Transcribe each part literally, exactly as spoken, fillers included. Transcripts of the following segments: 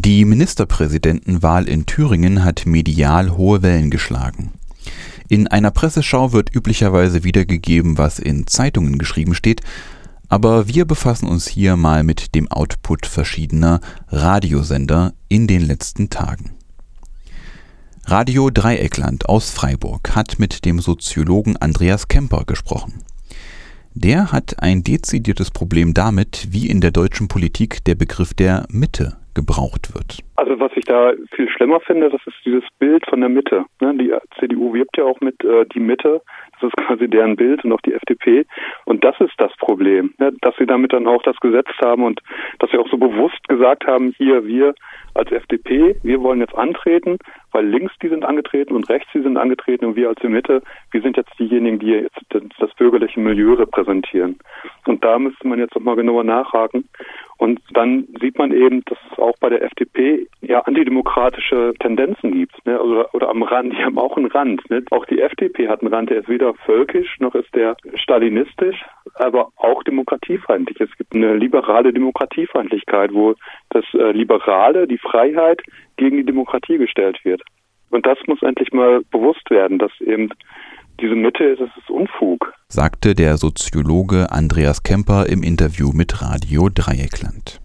Die Ministerpräsidentenwahl in Thüringen hat medial hohe Wellen geschlagen. In einer Presseschau wird üblicherweise wiedergegeben, was in Zeitungen geschrieben steht, aber wir befassen uns hier mal mit dem Output verschiedener Radiosender in den letzten Tagen. Radio Dreieckland aus Freiburg hat mit dem Soziologen Andreas Kemper gesprochen. Der hat ein dezidiertes Problem damit, wie in der deutschen Politik der Begriff der Mitte gebraucht wird. Also was ich da viel schlimmer finde, das ist dieses Bild von der Mitte. Die C D U wirbt ja auch mit äh, die Mitte, das ist quasi deren Bild, und auch die F D P. Und das ist das Problem, dass sie damit dann auch das gesetzt haben und dass sie auch so bewusst gesagt haben, hier, wir als F D P, wir wollen jetzt antreten, weil links die sind angetreten und rechts die sind angetreten und wir als die Mitte, wir sind jetzt diejenigen, die jetzt das bürgerliche Milieu repräsentieren. Und da müsste man jetzt nochmal genauer nachhaken. Und dann sieht man eben, dass es auch bei der F D P ja antidemokratische Tendenzen gibt, ne? Oder, oder am Rand, die haben auch einen Rand. Ne? Auch die F D P hat einen Rand, der ist weder völkisch noch ist der stalinistisch, aber auch demokratiefeindlich. Es gibt eine liberale Demokratiefeindlichkeit, wo das äh, Liberale, die Freiheit gegen die Demokratie gestellt wird. Und das muss endlich mal bewusst werden, dass eben diese Mitte ist, es ist Unfug, sagte der Soziologe Andreas Kemper im Interview mit Radio Dreieckland.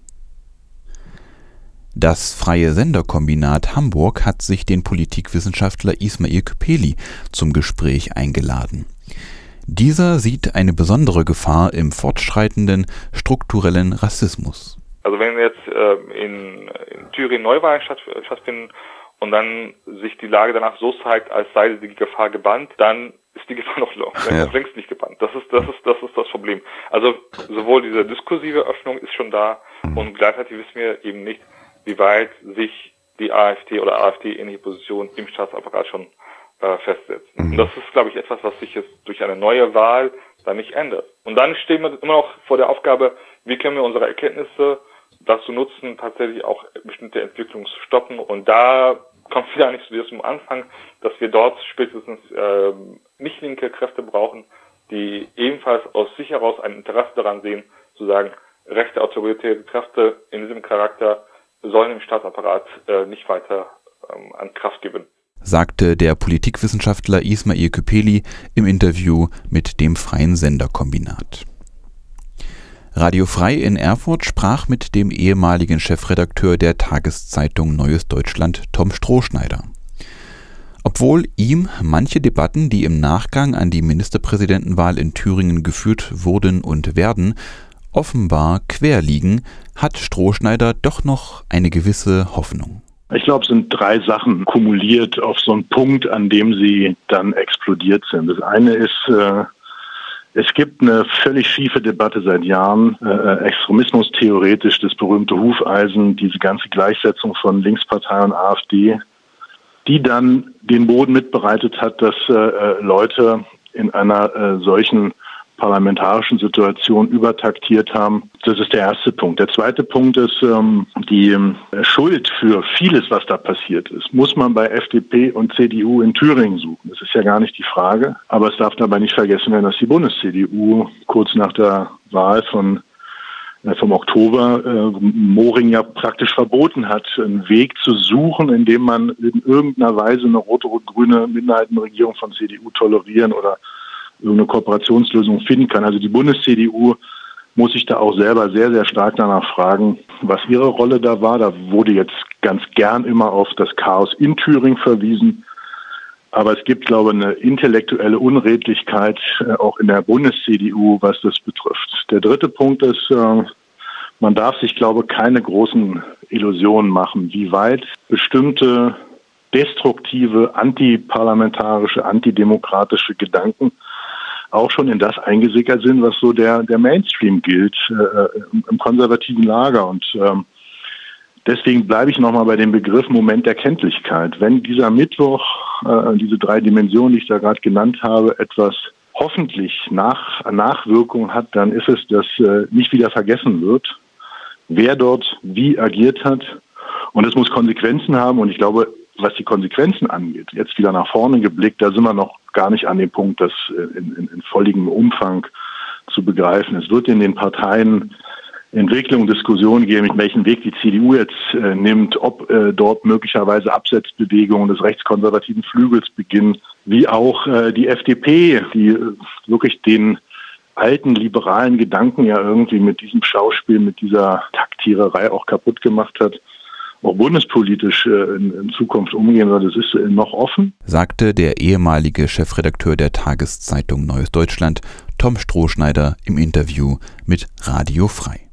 Das Freie Senderkombinat Hamburg hat sich den Politikwissenschaftler Ismail Küpeli zum Gespräch eingeladen. Dieser sieht eine besondere Gefahr im fortschreitenden strukturellen Rassismus. Also wenn jetzt äh, in, in Thüringen Neuwahlen statt, stattfinden und dann sich die Lage danach so zeigt, als sei die Gefahr gebannt, dann ist die Gefahr noch ja. längst nicht gebannt. Das ist, das ist, das ist das Problem. Also sowohl diese diskursive Öffnung ist schon da und gleichzeitig wissen wir eben nicht, wie weit sich die AfD oder AfD-ähnliche Position im Staatsapparat schon äh, festsetzt. Und das ist, glaube ich, etwas, was sich jetzt durch eine neue Wahl dann nicht ändert. Und dann stehen wir immer noch vor der Aufgabe, wie können wir unsere Erkenntnisse dazu nutzen, tatsächlich auch bestimmte Entwicklungen zu stoppen. Und da kommt wieder eigentlich zu diesem Anfang, dass wir dort spätestens äh, nicht linke Kräfte brauchen, die ebenfalls aus sich heraus ein Interesse daran sehen, zu sagen, rechte autoritäre Kräfte in diesem Charakter sollen im Staatsapparat äh, nicht weiter ähm, an Kraft gewinnen, sagte der Politikwissenschaftler Ismail Küpeli im Interview mit dem Freien Senderkombinat. Radio Frei in Erfurt sprach mit dem ehemaligen Chefredakteur der Tageszeitung Neues Deutschland, Tom Strohschneider. Obwohl ihm manche Debatten, die im Nachgang an die Ministerpräsidentenwahl in Thüringen geführt wurden und werden, offenbar quer liegen, hat Strohschneider doch noch eine gewisse Hoffnung. Ich glaube, es sind drei Sachen kumuliert auf so einen Punkt, an dem sie dann explodiert sind. Das eine ist, äh, es gibt eine völlig schiefe Debatte seit Jahren, äh, Extremismus theoretisch, das berühmte Hufeisen, diese ganze Gleichsetzung von Linkspartei und AfD, die dann den Boden mitbereitet hat, dass äh, Leute in einer äh, solchen parlamentarischen Situation übertaktiert haben. Das ist der erste Punkt. Der zweite Punkt ist, ähm, die äh, Schuld für vieles, was da passiert ist, muss man bei F D P und C D U in Thüringen suchen. Das ist ja gar nicht die Frage. Aber es darf dabei nicht vergessen werden, dass die Bundes-C D U kurz nach der Wahl von äh, vom Oktober äh, Moring ja praktisch verboten hat, einen Weg zu suchen, in dem man in irgendeiner Weise eine rot-rot-grüne Minderheitenregierung von C D U tolerieren oder irgendeine Kooperationslösung finden kann. Also die Bundes-C D U muss sich da auch selber sehr, sehr stark danach fragen, was ihre Rolle da war. Da wurde jetzt ganz gern immer auf das Chaos in Thüringen verwiesen. Aber es gibt, glaube ich, eine intellektuelle Unredlichkeit äh, auch in der Bundes-C D U, was das betrifft. Der dritte Punkt ist, äh, man darf sich, glaube ich, keine großen Illusionen machen, wie weit bestimmte destruktive, antiparlamentarische, antidemokratische Gedanken auch schon in das eingesickert sind, was so der der Mainstream gilt äh, im, im konservativen Lager. Und ähm, deswegen bleibe ich nochmal bei dem Begriff Moment der Kenntlichkeit. Wenn dieser Mittwoch, äh, diese drei Dimensionen, die ich da gerade genannt habe, etwas hoffentlich nach Nachwirkung hat, dann ist es, dass äh, nicht wieder vergessen wird, wer dort wie agiert hat. Und es muss Konsequenzen haben. Und ich glaube, was die Konsequenzen angeht, jetzt wieder nach vorne geblickt, da sind wir noch gar nicht an dem Punkt, das in, in, in volligem Umfang zu begreifen. Es wird in den Parteien Entwicklung, Diskussion geben, welchen Weg die C D U jetzt äh, nimmt, ob äh, dort möglicherweise Absetzbewegungen des rechtskonservativen Flügels beginnen, wie auch äh, die F D P, die äh, wirklich den alten liberalen Gedanken ja irgendwie mit diesem Schauspiel, mit dieser Taktiererei auch kaputt gemacht hat, auch bundespolitisch äh, in, in Zukunft umgehen soll. Das ist äh, noch offen. Sagte der ehemalige Chefredakteur der Tageszeitung Neues Deutschland, Tom Strohschneider, im Interview mit Radio Frei.